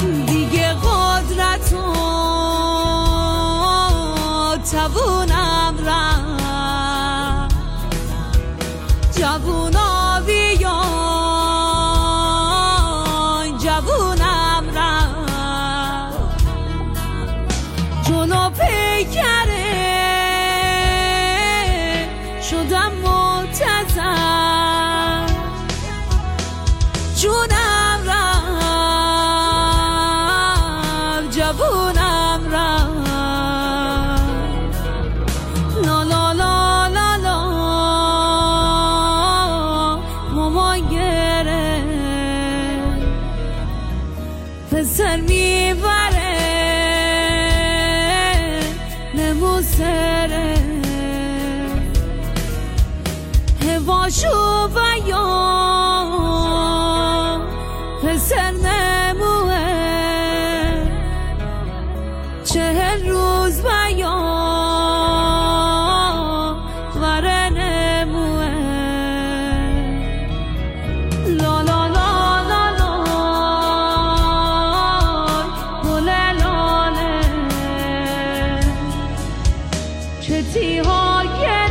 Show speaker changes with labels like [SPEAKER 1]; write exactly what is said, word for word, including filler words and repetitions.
[SPEAKER 1] دیگه قدرت و توانم رفت جوونا بیان جوونم رفت جلو پیکره شدم منتظر جونم رفت جوونم رفت لا لا لا لا لا ماما گره پسر میبره نمو سره هواشو بیان پسر نموه چهل روز بیان وره نموه لا لا لا لا لا گله لاله چه تیها که